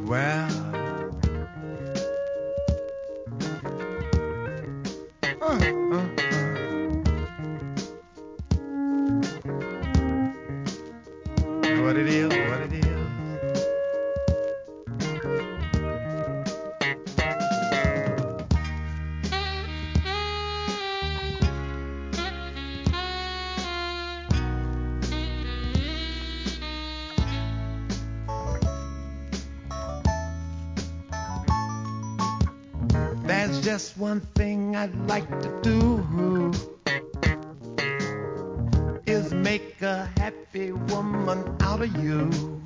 Well, uh, uh, what it is, what it is. There's just one thing I'd like to do, is make a happy woman out of you.